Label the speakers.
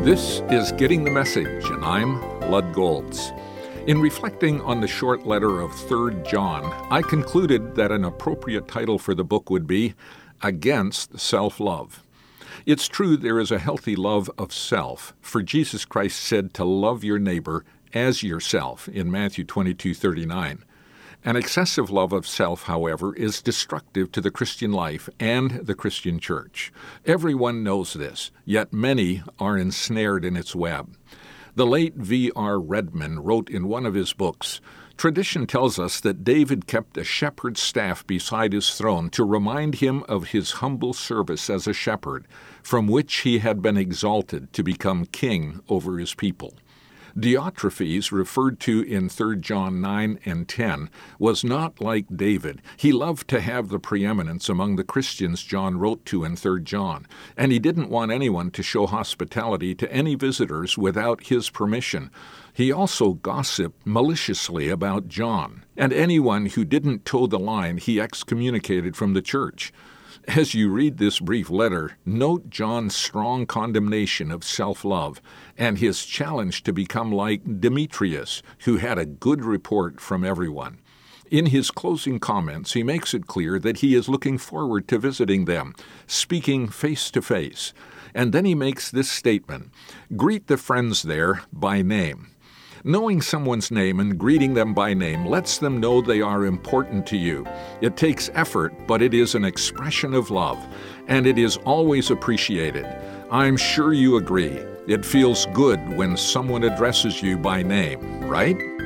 Speaker 1: This is Getting the Message, and I'm Lud Golds. In reflecting on the short letter of 3 John, I concluded that an appropriate title for the book would be Against Self-Love. It's true there is a healthy love of self, for Jesus Christ said to love your neighbor as yourself in Matthew 22:39. An excessive love of self, however, is destructive to the Christian life and the Christian church. Everyone knows this, yet many are ensnared in its web. The late V.R. Redman wrote in one of his books, "Tradition tells us that David kept a shepherd's staff beside his throne to remind him of his humble service as a shepherd, from which he had been exalted to become king over his people." Diotrephes, referred to in 3 John 9 and 10, was not like David. He loved to have the preeminence among the Christians John wrote to in 3 John, and he didn't want anyone to show hospitality to any visitors without his permission. He also gossiped maliciously about John, and anyone who didn't toe the line he excommunicated from the church. As you read this brief letter, note John's strong condemnation of self-love and his challenge to become like Demetrius, who had a good report from everyone. In his closing comments, he makes it clear that he is looking forward to visiting them, speaking face to face. And then he makes this statement, "Greet the friends there by name." Knowing someone's name and greeting them by name lets them know they are important to you. It takes effort, but it is an expression of love, and it is always appreciated. I'm sure you agree. It feels good when someone addresses you by name, right?